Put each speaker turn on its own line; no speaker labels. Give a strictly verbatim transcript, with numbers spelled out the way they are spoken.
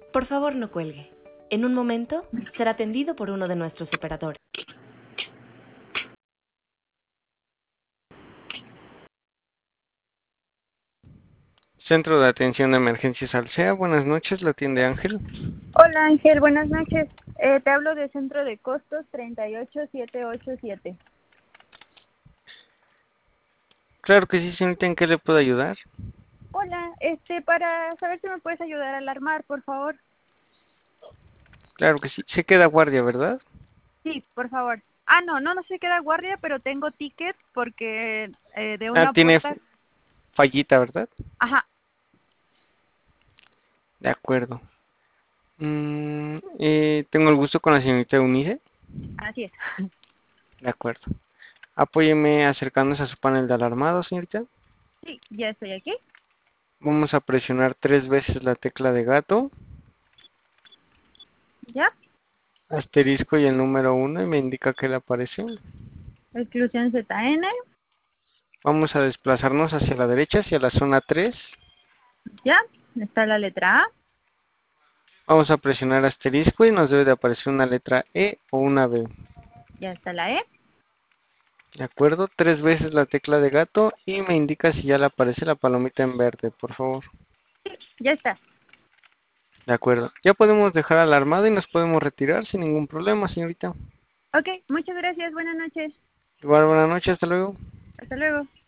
Por favor, no cuelgue. En un momento será atendido por uno de nuestros operadores.
Centro de Atención de Emergencias Alsea, buenas noches, la atiende Ángel.
Hola Ángel, buenas noches. Eh, te hablo de Centro de Costos treinta y ocho siete ocho siete.
Claro que sí, señorita, ¿en qué le puedo ayudar?
Hola, este, para saber si me puedes ayudar a alarmar, por favor.
Claro que sí, se queda guardia, ¿verdad?
Sí, por favor. Ah, no, no, no se queda guardia, pero tengo ticket porque eh, de
Ah,
una
tiene
puerta...
fallita, ¿verdad?
Ajá,
De acuerdo. Mm, eh, tengo el gusto con la señorita Eunice.
así es.
De acuerdo. Apóyeme acercándose a su panel de alarmado, señorita.
Sí, ya estoy aquí.
Vamos a presionar tres veces la tecla de gato,
Ya,
asterisco y el número uno y me indica que le aparece.
exclusión Z N.
Vamos a desplazarnos hacia la derecha, hacia la zona tres.
Ya, está la letra A.
Vamos a presionar asterisco y nos debe de aparecer una letra E o una B.
Ya está la E.
De acuerdo, tres veces la tecla de gato y me indica si ya le aparece la palomita en verde, por favor.
Ya está.
De acuerdo, ya podemos dejar alarmado y nos podemos retirar sin ningún problema, señorita.
Ok, muchas gracias. Buenas noches.
Igual, buenas noches, hasta luego.
Hasta luego.